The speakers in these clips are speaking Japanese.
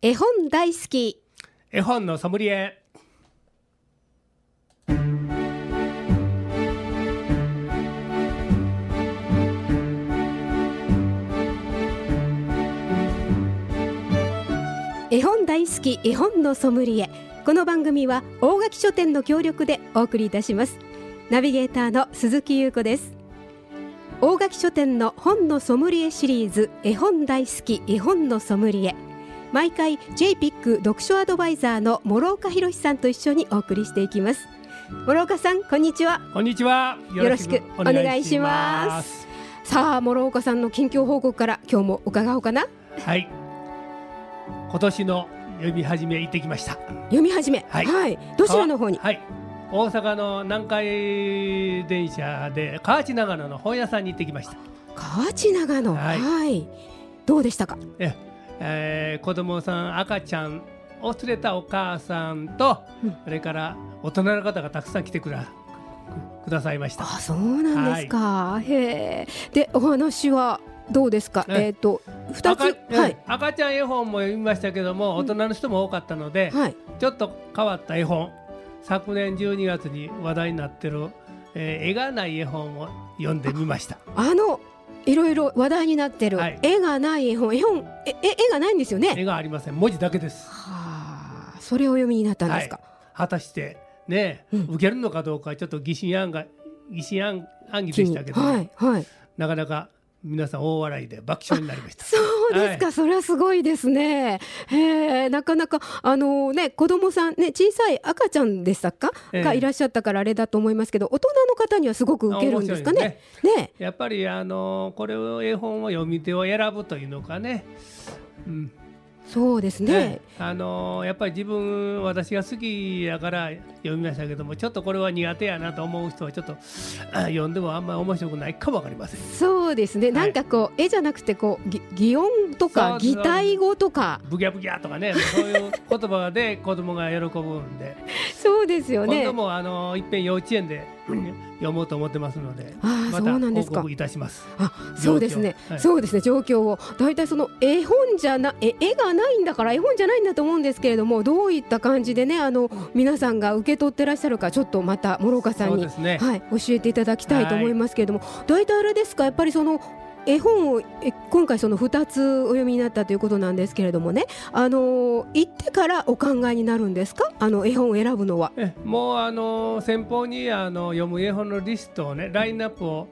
絵本大好き、 絵本のソムリエ。 絵本大好き絵本のソムリエ。この番組は大垣書店の協力でお送りいたします。ナビゲーターの鈴木優子です。大垣書店の本のソムリエシリーズ、絵本大好き絵本のソムリエ、毎回 JPIC 読書アドバイザーの諸岡博さんと一緒にお送りしていきます。諸岡さん、こんにちは。 こんにちは。 よろしくお願いします。さあ、諸岡さんの近況報告から今日も伺おうかな。 はい、今年の読み始め行ってきました。 読み始め、 はい、 はい、どちらの方に？ はい、大阪の南海電車で河内長野の本屋さんに行ってきました。 河内長野、 はいはい、どうでしたか？ 子供さん、赤ちゃんを連れたお母さんと、それから大人の方がたくさん来てくださいました。 あ、そうなんですか、はい、へー。で、お話はどうですか？2つ、はい、 赤ちゃん絵本も読みましたけども、大人の人も多かったので、 はい、 ちょっと変わった絵本、昨年12月に話題になってる、絵がない絵本を読んでみました。 いろいろ話題になってる、 はい、 絵がない絵本、絵がないんですよね。 絵がありません。文字だけです。 はあ、それを読みになったんですか？ はい、果たしてね、受けるのかどうかちょっと疑心暗鬼でしたけど、 はいはい、 なかなか皆さん大笑いで爆笑になりました。 そうですか、はい、それはすごいですね。なかなか子供さんね、小さい赤ちゃんでしたか、がいらっしゃったからあれだと思いますけど、大人の方にはすごく受けるんですかね。ね、 やっぱりこれを絵本を読み手を選ぶというのかね、 そうですね。 やっぱり私が好きやから読みましたけども、ちょっとこれは苦手やなと思う人はちょっと読んでもあんまり面白くないかもわかりません。 そうですね、なんかこう、絵じゃなくてこう擬音とか擬態語とかブギャブギャとかね、そういう言葉で子供が喜ぶんでそうですよね。 今度もいっぺん幼稚園で読もうと思ってますので、また報告いたします。 そうですね、はい、そうですね、状況を。だいたいその絵本じゃな絵がないんだから絵本じゃないんだと思うんですけれども、どういった感じでね、皆さんが受け取ってらっしゃるか、ちょっとまた諸岡さんに、ね、はい、教えていただきたいと思いますけれども、だいたいあれですか、やっぱりその絵本を今回その2つお読みになったということなんですけれどもね、行ってからお考えになるんですか？絵本を選ぶのは。 もう先方に読む絵本のリストをね、ラインナップを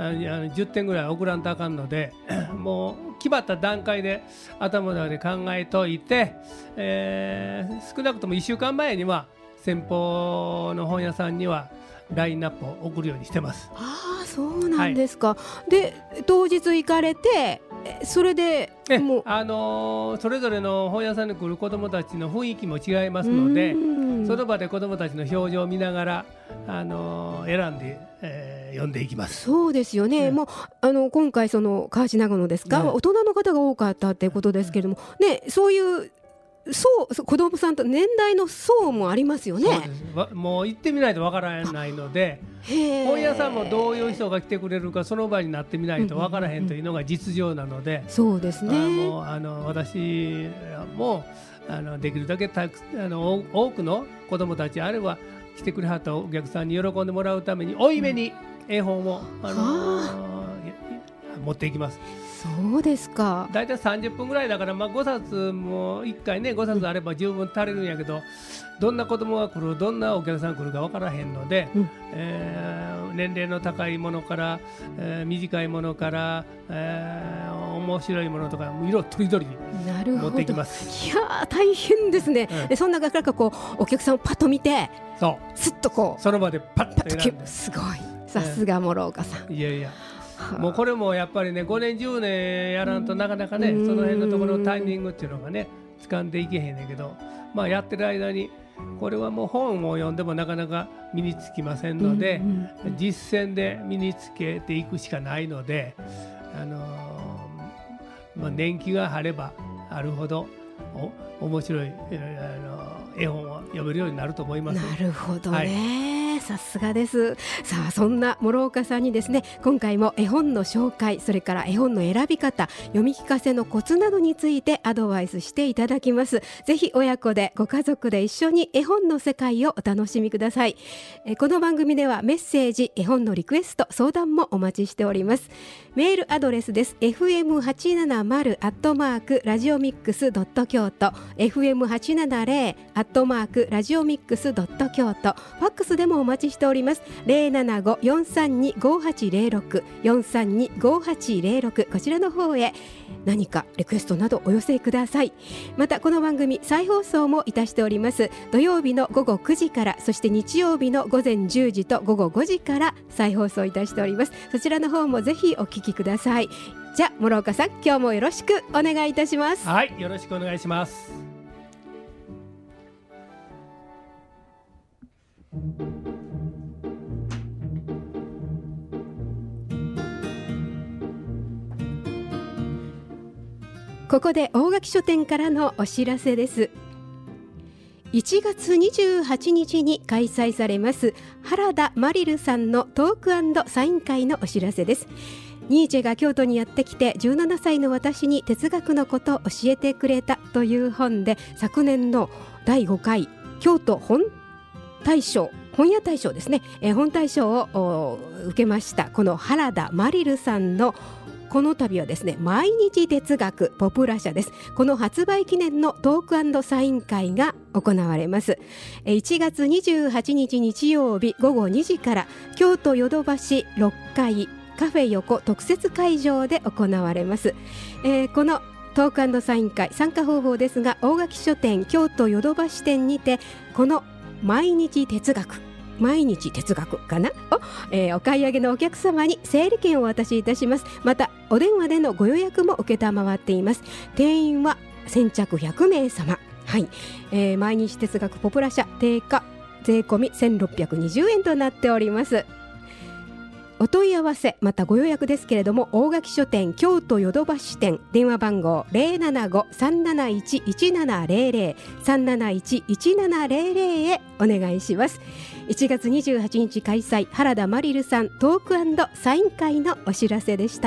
10点ぐらい送らんとあかんので、もう決まった段階で頭の中で考えといて、少なくとも1週間前には先方の本屋さんにはラインナップを送るようにしてます。 ああ、そうなんですか。はい、で、当日行かれて、それでもうそれぞれの本屋さんに来る子どもたちの雰囲気も違いますので、その場で子どもたちの表情を見ながら選んで、読んでいきます。 そうですよね。もう今回その河内長野ですか、大人の方が多かったっていうことですけれども、ね、そういう子供さんと年代の層もありますよね。 そうです。もう行ってみないとわからないので、本屋さんもどういう人が来てくれるかその場になってみないとわからへんというのが実情なので、 そうですね。 もう私もできるだけ多くの子どもたち、あるいは来てくれはったお客さんに喜んでもらうために多いめに絵本を持っていきます。 そうですか。 だいたい30分ぐらいだから、5冊も1回ね、5冊あれば十分足りるんやけど、どんな子供が来る、どんなお客さんが来るか分からへんので、年齢の高いものから、短いものから、面白いものとか色とりどりに持っていきます。 いや、大変ですね。そんな中こうお客さんをパッと見て、すっとこうその場でパッと選んで、 すごい、さすが諸岡さん。 いやいや、もうこれもやっぱりね、5年10年やらんとなかなかね、その辺のところのタイミングっていうのがね掴んでいけへんねんけど、やってる間にこれはもう本を読んでもなかなか身につきませんので、実践で身につけていくしかないので、年季があればあるほど面白い絵本を読めるようになると思います。 なるほどね。 ね。さすがです。さあそんな諸岡さんにですね、今回も絵本の紹介、それから絵本の選び方、読み聞かせのコツなどについてアドバイスしていただきます。ぜひ親子でご家族で一緒に絵本の世界をお楽しみください。この番組ではメッセージ、絵本のリクエスト、相談もお待ちしております。メールアドレスです。 fm870@radiomix.kyoto fm870@radiomix.kyoto ファックスでもお待ちしております。075-432-5806 432-5806、こちらの方へ何かリクエストなどお寄せください。またこの番組再放送もいたしております。土曜日の午後9時から、そして日曜日の午前10時と午後5時から再放送いたしております。そちらの方もぜひお聞きください。じゃあ諸岡さん、今日もよろしくお願いいたします。 はい、よろしくお願いします。 ここで大垣書店からのお知らせです。1月28日に開催されます原田マリルさんのトーク&サイン会のお知らせです。ニーチェが京都にやってきて17歳の私に哲学のことを教えてくれたという本で、昨年の第5回京都本屋大賞ですね、本大賞を受けましたこの原田マリルさんのこの度はですね、毎日哲学ポプラ社です。この発売記念のトーク&サイン会が行われます。1月28日日曜日午後2時から京都ヨドバシ6階カフェ横特設会場で行われます。このトーク&サイン会、参加方法ですが、大垣書店京都ヨドバシ店にてこの毎日哲学かなお買い上げのお客様に整理券をお渡しいたします。またお電話でのご予約も承っています。定員は先着100名様。はい、毎日哲学ポプラ社定価税込み1620円となっております。お問い合わせまたご予約ですけれども、大垣書店京都ヨドバシ店電話番号 075-371-1700 371-1700 へお願いします。1月28日開催原田マリルさんトーク&サイン会のお知らせでした。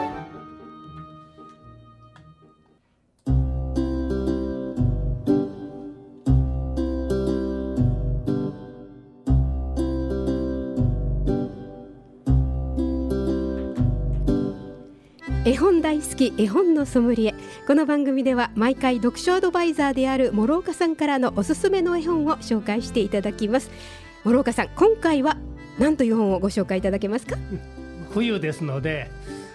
絵本大好き絵本のソムリエ。この番組では毎回読書アドバイザーである諸岡さんからのおすすめの絵本を紹介していただきます。諸岡さん、今回は何という本をご紹介いただけますか？ 冬ですので、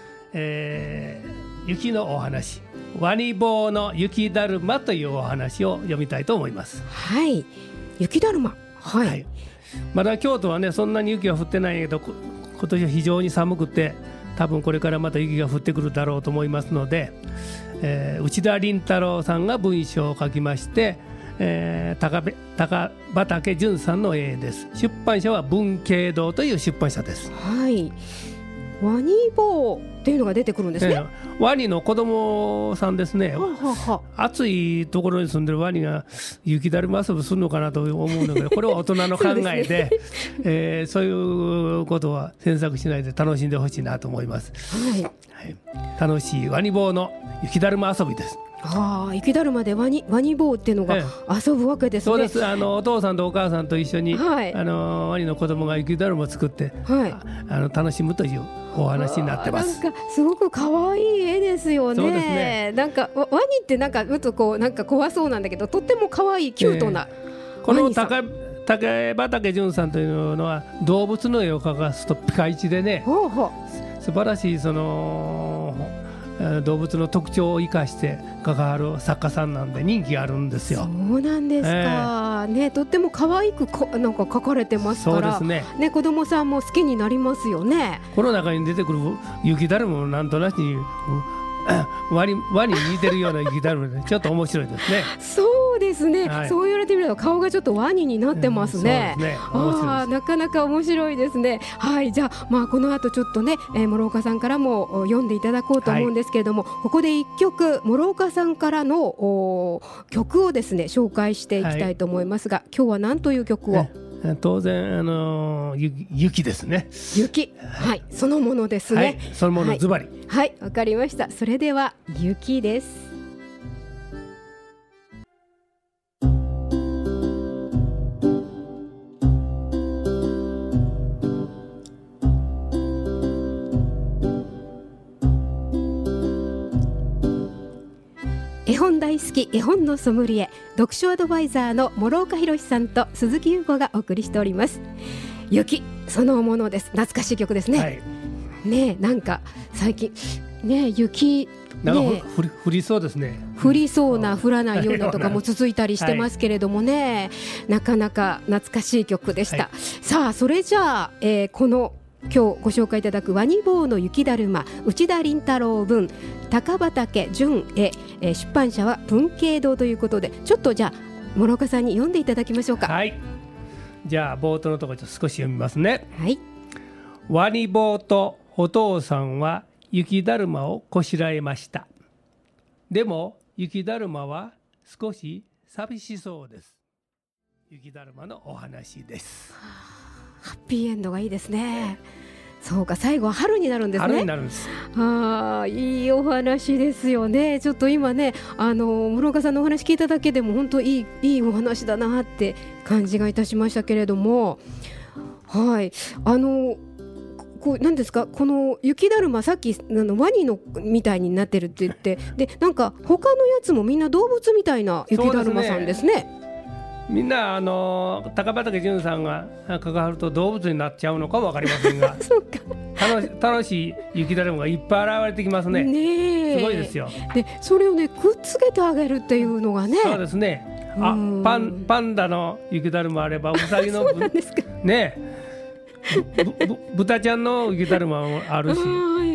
雪のお話、ワニ坊の雪だるまというお話を読みたいと思います。 はい、雪だるま、はい、 まだ京都はねそんなに雪が降ってないけど、今年は非常に寒くて多分これからまた雪が降ってくるだろうと思いますので、内田倫太郎さんが文章を書きまして、高畑淳さんの絵です。出版社は文慶堂という出版社です。 はい、ワニ坊っていうのが出てくるんですね。 ワニの子供さんですね。暑いところに住んでるワニが雪だるま遊びするのかなと思うんだけど、これは大人の考えでそういうことは詮索しないで楽しんでほしいなと思います。はい、楽しいワニ坊の雪だるま遊びです。 雪だるまでワニ坊っていうのが遊ぶわけですね。 そうです。お父さんとお母さんと一緒に、ワニの子供が雪だるまを作って、楽しむというお話になってます。 なんかすごく可愛い絵ですよね。 そうですね。 なんかワニってなんかちょっとこうなんか怖そうなんだけど、とっても可愛いキュートな、 この高畑淳さんというのは動物の絵を描かすとピカイチでね、素晴らしいその動物の特徴を生かして関わる作家さんなんで人気があるんですよ。 そうなんですか、ね、とっても可愛くなんか描かれてますから、 そうですね、 子供さんも好きになりますよね。 この中に出てくる雪だるまもなんとなしにワニに似てるような雪だるまでちょっと面白いですね。 そうですね、そう言われてみると顔がちょっとワニになってますね。 そうですね、面白いです。 なかなか面白いですね。はい、じゃあ、この後ちょっとね、諸岡さんからも読んでいただこうと思うんですけれども、ここで一曲諸岡さんからの曲をですね紹介していきたいと思いますが、今日は何という曲を？ 当然雪ですね。 雪、はい、そのものですね。 はい、そのものズバリ。 はい、わかりました。それでは雪です。絵本大好き絵本のソムリエ、読書アドバイザーの諸岡弘さんと鈴木優子がお送りしております。雪そのものです。懐かしい曲ですね。はい、ねえ、なんか最近ね雪なんかね降りそうですね。 降りそうな降らないようなとかも続いたりしてますけれどもね、なかなか懐かしい曲でした。さあそれじゃあ、この今日ご紹介いただくワニ坊の雪だるま、内田倫太郎文、高畑純絵、出版社は文慶堂ということで、ちょっとじゃあ諸岡さんに読んでいただきましょうか。 はい、じゃあ冒頭のところ少し読みますね。 はい。 ワニ坊とお父さんは雪だるまをこしらえました。でも雪だるまは少し寂しそうです。雪だるまのお話です。 ハッピーエンドがいいですね。そうか、最後は春になるんですね。 春になるんです。 いいお話ですよね。ちょっと今ね、諸岡さんのお話聞いただけでも本当いいお話だなって感じがいたしましたけれども、はい、何ですか、この雪だるま、さっきワニのみたいになってるって言って、でなんか他のやつもみんな動物みたいな雪だるまさんですね。 みんな高畑純さんが関わると動物になっちゃうのかも分かりませんがそうか、 楽しい雪だるまがいっぱい現れてきますね。すごいですよ。 でそれをねくっつけてあげるっていうのがね。 そうですね。パンダの雪だるまあれば、うさぎのそうなんですかね、豚ちゃんの雪だるまもあるし、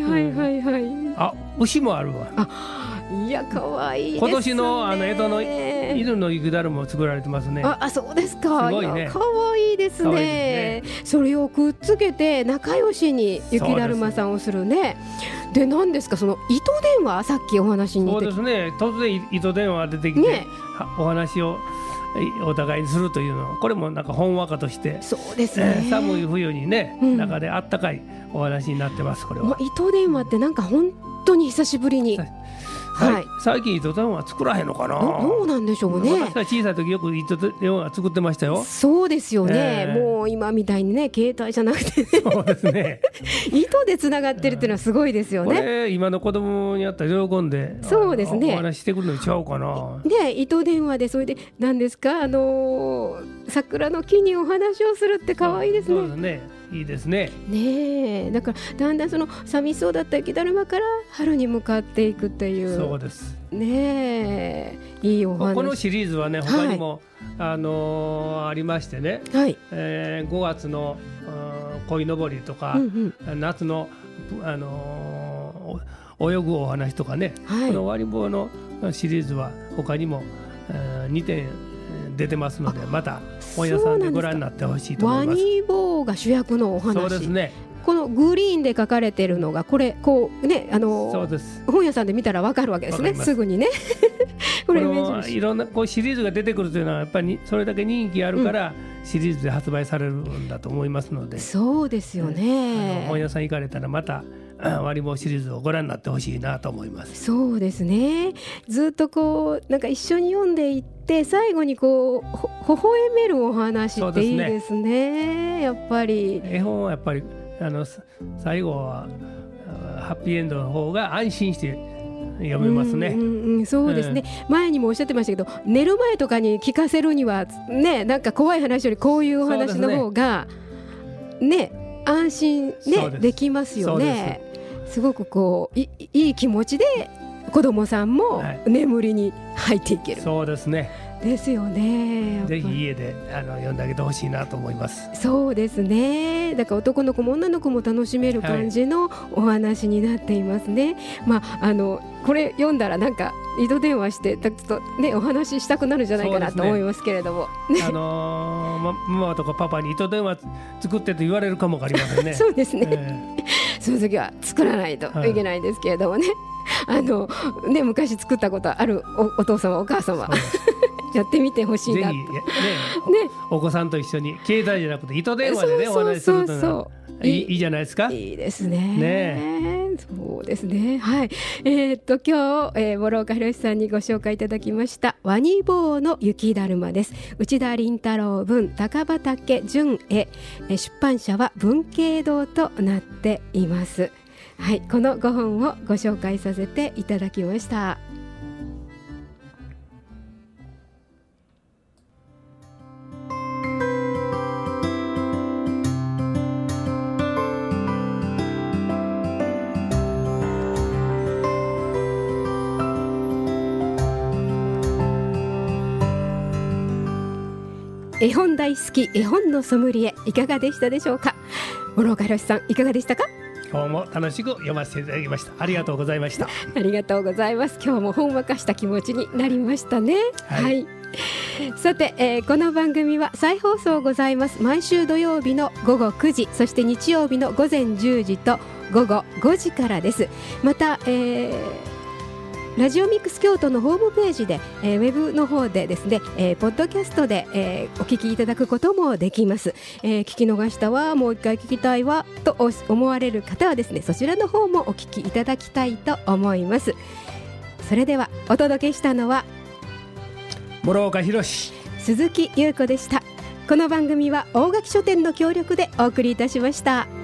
牛もあるわ。 いや、可愛いですね。 今年の江戸の犬の雪だるまも作られてますね。 そうですか。 すごいね。 可愛いですね。それをくっつけて仲良しに雪だるまさんをするね。で、何ですか、その糸電話、さっきお話にそうですね。突然糸電話出てきて、お話をお互いにするというの、これもなんかほんわかとして、 そうですね、 寒い冬にね、中であったかいお話になってます。これは糸電話ってなんか本当に久しぶりに、 最近糸電話作らへんのかな。 どうなんでしょうね。 私が小さい時よく糸電話作ってましたよ。 そうですよね、もう今みたいにね携帯じゃなくて、 そうですね糸でつながってるっていうのはすごいですよね。 これ今の子供にあったら喜んで、 そうですね、 お話してくるのちゃうかな。 糸電話で、それで何ですか、桜の木にお話をするって可愛いですね。 そうですね、いいですね。 ねえ、だからだんだんその寂しそうだった雪だるまから春に向かっていくっていう。 そうですねえ、いいお話。 このシリーズはね、他にも、ありましてね、5月の鯉のぼりとか、夏の、泳ぐお話とかね、このワニ坊のシリーズは他にも2点出てますので、また本屋さんでご覧になってほしいと思います。 ワニ坊が主役のお話。 そうですね。 このグリーンで書かれているのがこれ、こうね、 そうです。 本屋さんで見たら分かるわけですね、すぐにねこれいろんなシリーズが出てくるというのはやっぱりそれだけ人気あるから、シリーズで発売されるんだと思いますので。 そうですよね。 本屋さん行かれたらまたワニ坊シリーズをご覧になってほしいなと思います。 そうですね。ずっとこうなんか一緒に読んでいって最後にこう微笑めるお話っていいですね。やっぱり絵本はやっぱり最後はハッピーエンドの方が安心して読めますね。 そうですね、前にもおっしゃってましたけど、寝る前とかに聞かせるにはね、なんか怖い話よりこういうお話の方がね、安心ねできますよね。すごくこういい気持ちで子供さんも眠りに入っていける。 そうですね。 ですよね。 ぜひ家で読んであげてほしいなと思います。 そうですね。だから男の子も女の子も楽しめる感じのお話になっていますね。これ読んだらなんか糸電話してちょっとねお話ししたくなるんじゃないかなと思いますけれども、 ママとかパパに糸電話作ってと言われるかもわかりませんね。 そうですね、その時は作らないといけないですけれどもね、昔作ったことある お父様お母様やってみてほしいなと。 ぜひねお子さんと一緒に携帯じゃなくて糸電話でねお話しするといいじゃないですか。 いいですね。そうですね。はい。今日、諸岡弘さんにご紹介いただきましたワニ坊の雪だるまです。内田倫太郎文、高畑純絵、出版社は文慶堂となっています。はい、この5本をご紹介させていただきました。絵本大好き絵本のソムリエ、いかがでしたでしょうか。諸岡弘さん、いかがでしたか。 今日も楽しく読ませていただきました。ありがとうございました。 ありがとうございます。今日もほんわかした気持ちになりましたね。はい、さて、この番組は再放送ございます。毎週土曜日の午後9時、そして日曜日の午前10時と午後5時からです。また、ラジオミックス京都のホームページで、ウェブの方でですね、ポッドキャストで、お聞きいただくこともできます。聞き逃したわ、もう一回聞きたいわと思われる方はですね、そちらの方もお聞きいただきたいと思います。それではお届けしたのは諸岡弘、 鈴木優子でした。この番組は大垣書店の協力でお送りいたしました。